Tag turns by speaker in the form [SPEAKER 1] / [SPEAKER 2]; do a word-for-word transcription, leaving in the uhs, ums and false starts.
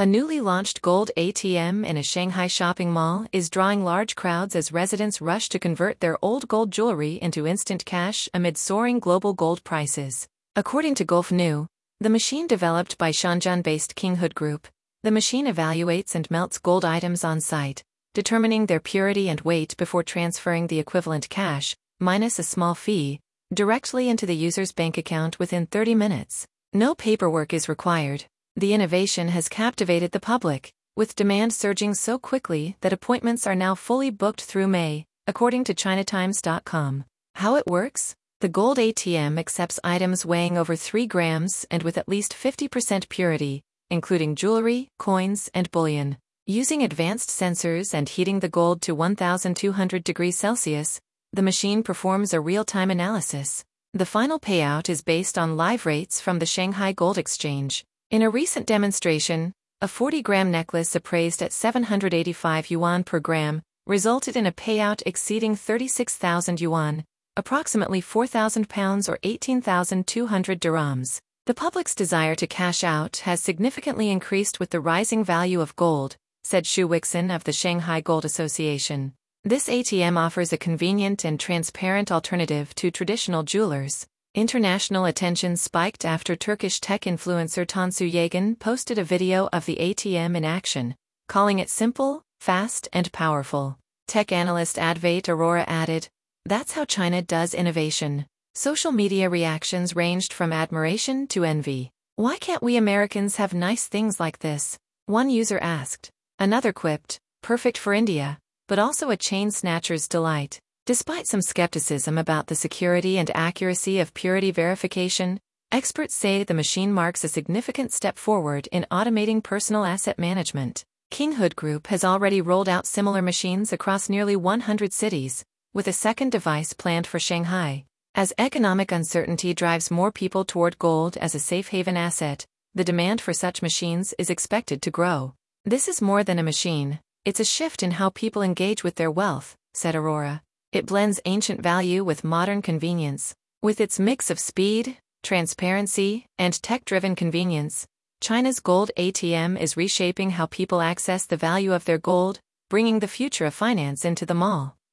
[SPEAKER 1] A newly launched gold A T M in a Shanghai shopping mall is drawing large crowds as residents rush to convert their old gold jewelry into instant cash amid soaring global gold prices. According to Gulf New, the machine developed by Shenzhen-based Kinghood Group, the machine evaluates and melts gold items on site, determining their purity and weight before transferring the equivalent cash, minus a small fee, directly into the user's bank account within thirty minutes. No paperwork is required. The innovation has captivated the public, with demand surging so quickly that appointments are now fully booked through May, according to China Times dot com. How it works? The gold A T M accepts items weighing over three grams and with at least fifty percent purity, including jewelry, coins, and bullion. Using advanced sensors and heating the gold to one thousand two hundred degrees Celsius, the machine performs a real-time analysis. The final payout is based on live rates from the Shanghai Gold Exchange. In a recent demonstration, a forty-gram necklace appraised at seven hundred eighty-five yuan per gram resulted in a payout exceeding thirty-six thousand yuan, approximately four thousand pounds or eighteen thousand two hundred dirhams. The public's desire to cash out has significantly increased with the rising value of gold, said Xu Wixin of the Shanghai Gold Association. This A T M offers a convenient and transparent alternative to traditional jewelers. International attention spiked after Turkish tech influencer Tansu Yagan posted a video of the A T M in action, calling it simple, fast, and powerful. Tech analyst Advait Aurora added, "That's how China does innovation." Social media reactions ranged from admiration to envy. "Why can't we Americans have nice things like this?" one user asked. Another quipped, "Perfect for India, but also a chain snatcher's delight." Despite some skepticism about the security and accuracy of purity verification, experts say the machine marks a significant step forward in automating personal asset management. Kinghood Group has already rolled out similar machines across nearly one hundred cities, with a second device planned for Shanghai. As economic uncertainty drives more people toward gold as a safe haven asset, the demand for such machines is expected to grow. "This is more than a machine, it's a shift in how people engage with their wealth," said Aurora. It blends ancient value with modern convenience. With its mix of speed, transparency, and tech-driven convenience, China's gold A T M is reshaping how people access the value of their gold, bringing the future of finance into the mall.